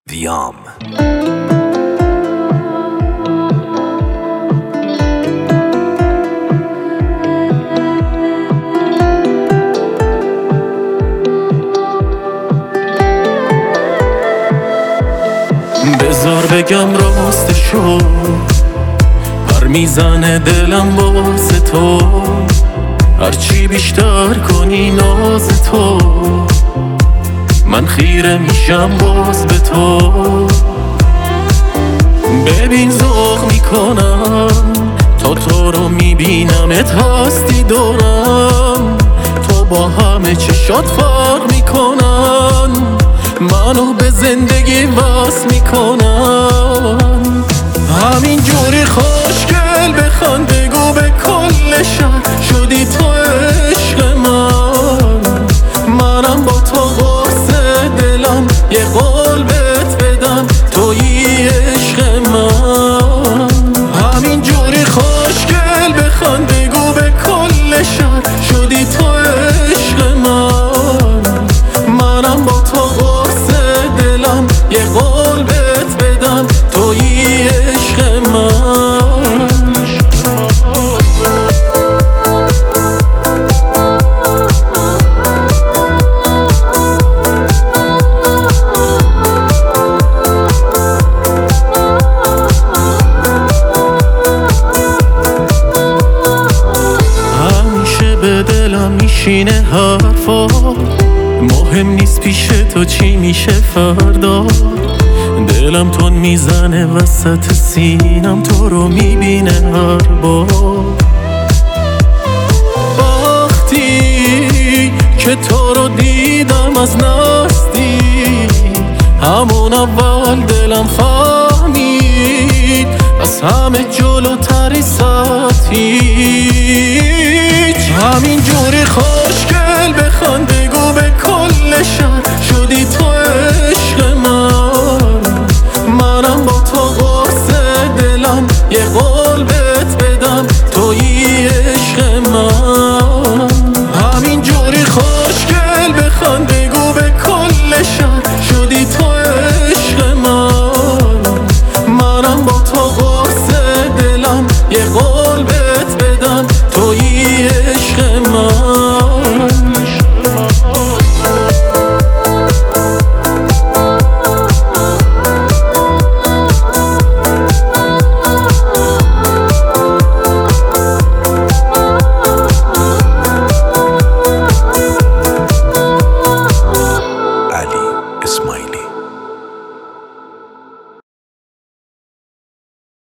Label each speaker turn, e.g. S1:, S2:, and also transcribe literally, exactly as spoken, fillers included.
S1: ویام
S2: بذار بگم راستشو، پر میزنه دلم واسه تو، هرچی بیشتر کنی ناز تو، من خیره میشم باز به تو. ببین ذوق میکنم تا تو رو میبینمت هستی دورم، تو با همه چشات فرق میکنن، منو به زندگی وصل میکنن. همین جوری خوشگل بخند بگو به کل شهر شدی تو عشق من، منم با تو واسه دلم یه قول بهت بدم تویی عشق من. همین جوری خوشگل بخند بگو به کل شهر شدی تو عشق من، منم با تو واسه دلم یه قول بهت بدم تویی عشق من. همیشه به دلم میشینه حرفا، مهم نیست پیش تو چی میشه فردا، دلم تون میزنه وسط سینم تو رو میبینه هر بار. وقتی که تو رو دیدم از نزدیک، همون اول دلم فهمید از همه جلوتری سطحی. همین جوری خوشگل بخند بگو به کل شهر شد